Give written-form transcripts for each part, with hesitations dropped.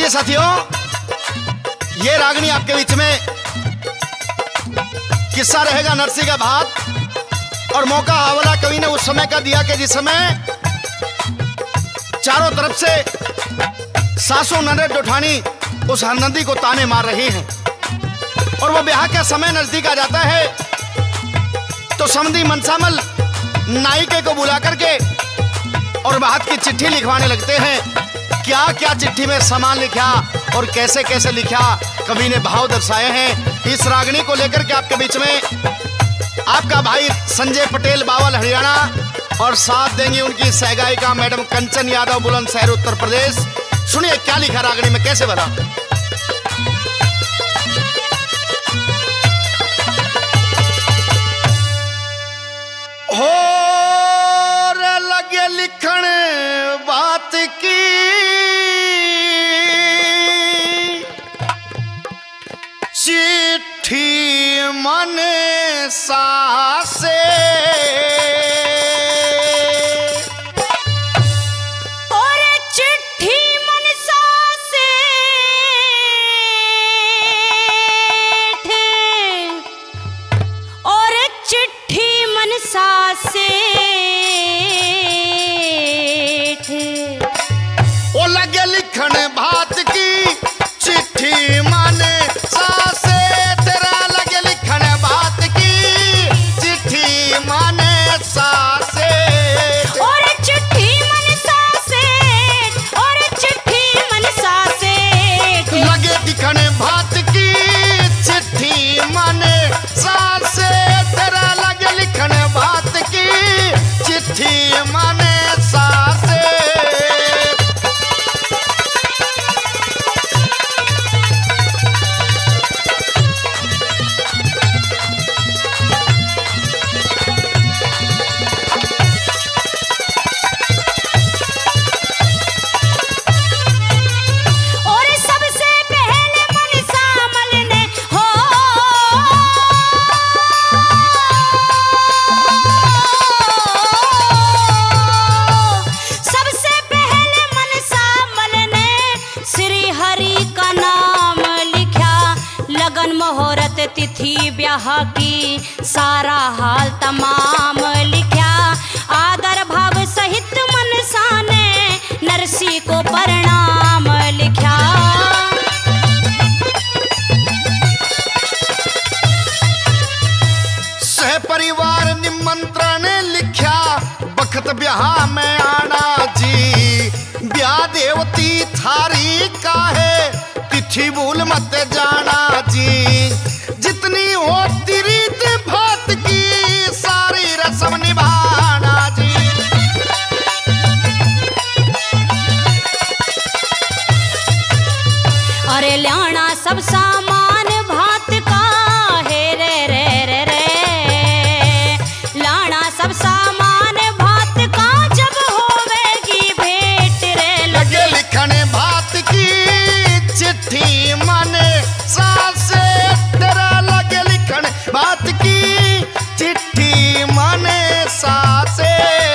आइए साथियों, ये रागनी आपके बीच में किस्सा रहेगा नरसी का भात। और मौका आवारा कवि ने उस समय का दिया कि जिस समय चारों तरफ से सासू ननद जोठानी उस हरनंदी को ताने मार रही हैं और वो ब्याह का समय नजदीक आ जाता है तो समधी मनसामल नायिके को बुला करके और बात की चिट्ठी लिखवाने लगते हैं। क्या क्या चिट्ठी में सामान लिखा और कैसे कैसे लिखा कवि ने भाव दर्शाए हैं। इस रागनी को लेकर के आपके बीच में आपका भाई संजय पटेल बावल हरियाणा और साथ देंगे उनकी सहगायिका मैडम कंचन यादव बुलंदशहर उत्तर प्रदेश। सुनिए क्या लिखा रागनी में, कैसे बना। हो लगे लिखण बात की चिट्ठी मन सासे और चिट्ठी मन सासे और चिट्ठी मन सासे ओ लगे लिखण बात की चिट्ठी माने सासे तेरा लगे लिखण बात की चिट्ठी माने सासे और चिट्ठी मन सासे और चिट्ठी मन सासे लगे लिखण बात की चिट्ठी माने सासे तेरा लगे लिखण बात की चिट्ठी माने सासे। मुहूर्त तिथि ब्याह की सारा हाल तमाम लिखा। आदर भाव सहित मनसा ने नरसी को प्रणाम लिखा। सह परिवार निमंत्रण लिखा बखत ब्याह में आना जी। ब्याह देवती थारी का है तिथि भूल मत जाना जी। जितनी होती रीत भात की सारी रस्म निभाना जी। अरे ल्याना सब सामान भात का है रे रे रे रे। लाना सब सामान भात का जब होवेगी भेंट रे। लगे लिखण भात की चिट्ठी माने सासे तेरा लगे लिखण बात की चिट्ठी माने सासे।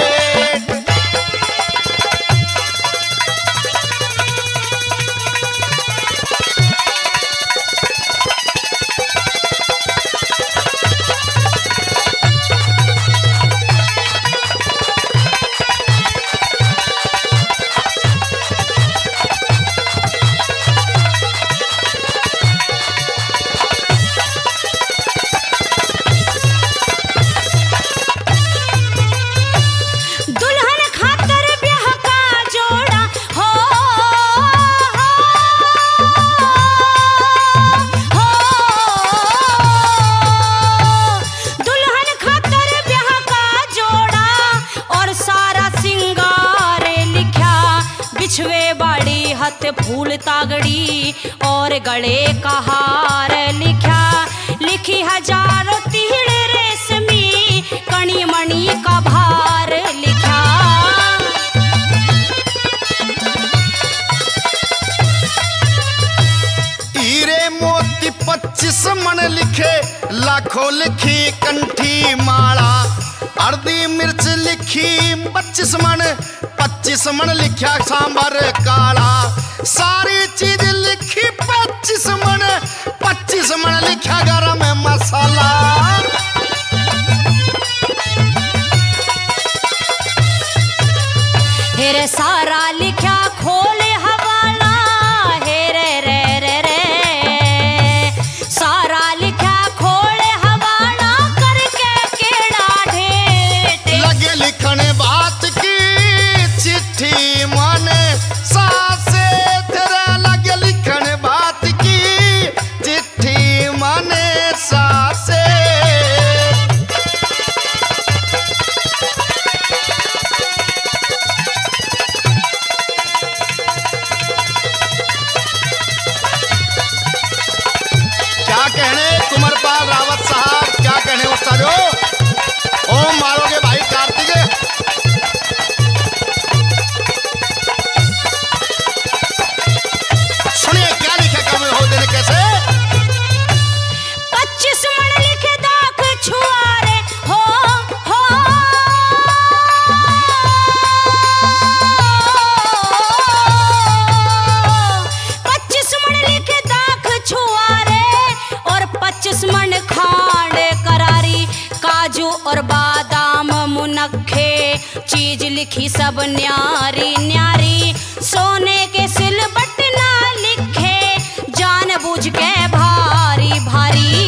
फूल तागड़ी और गले का हार लिखा। लिखी हजारों तीड़ रेशमी कणी मणि का भार लिखा। हीरे मोती 25 मन लिखे लाखों लिखी कंठी माला। हल्दी मिर्च लिखी 25 मन, 25 मन लिखा सांबर काला। सारी चीज लिखी 25 मन, 25 मन लिखा गरम मसाला। हेरे सारा लिखा खोले हवाला, हेरे रे रे रे सारा लिखा खोले हवाला, करके केड़ा ढेट लगे लिखने बात की चिट्ठी माने सासे तेरा। लगे लिखने बात की चिट्ठी माने सासे। क्या कहने कुंवरपाल रावत साहब, क्या कहने उस्तादो। ओम मारोगे भाई कार्तिकेय। सुनिए क्या लिखा कवि हो देने कैसे। 25 मन लिखे दाख छुआरे हो 25 मन लिखे दाख छुआरे, और 25 मन खांड करारी, काजू और बादाम मुनक्खे, चीज लिखी सब न्यारी न्यारी। सोने के सिलबट ना लिखे, जान बूझ के भारी भारी।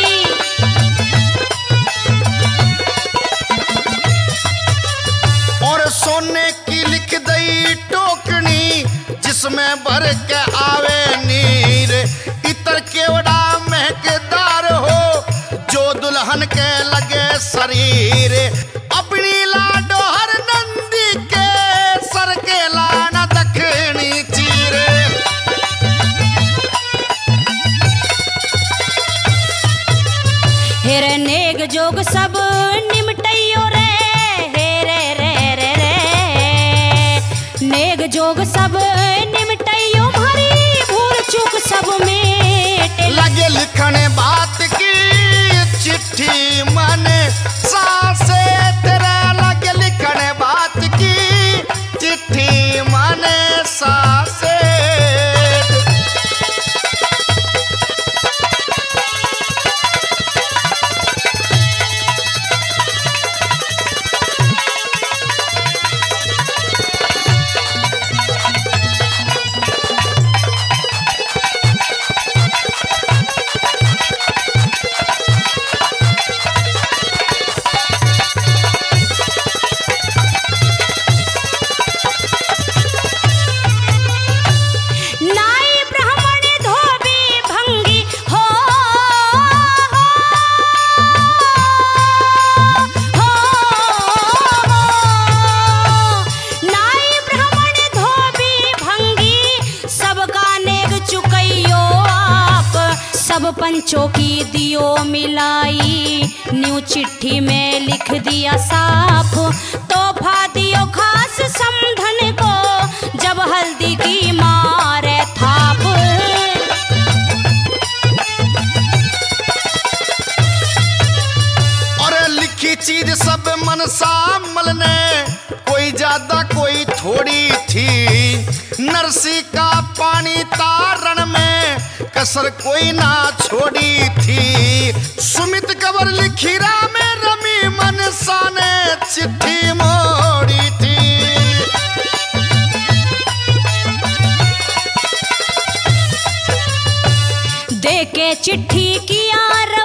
और सोने की लिख दई टोकनी, जिसमें भर के आवे नीर। इतर केवड़ा महकदार हो, जो दुल्हन के लगे शरीर। अपनी लाडो हर नंदी के सर के लाना दखनी चीर। हेरे नेग जोग सब निमटइयो रे, हेरे रे रे रे नेग जोग सब निमटइयो, भरी भूल चूक सब मेट। लगे लिखने बात की चिट्ठी माने सासे तेरा। लगे लिखने बात की चिट्ठी माने सासे। नाई ब्राह्मण धोबी भंगी हो नाई ब्राह्मण धोबी भंगी, सबका नेग चुकइयो आप। सब पंचों की दियो मिलाई, न्यू चिट्ठी में लिख दिया साफ। तोहफा दियो खास समधन को, जब हल्दी की मारे थाप। और लिखी चीज सब मन सामल ने, कोई ज्यादा कोई थोड़ी थी। नरसी का पानी तारण में कसर कोई ना छोड़ी थी। सुमित कबर लिखी राम रमी मनसा ने चिट्ठी मोड़ी थी। देके चिट्ठी किया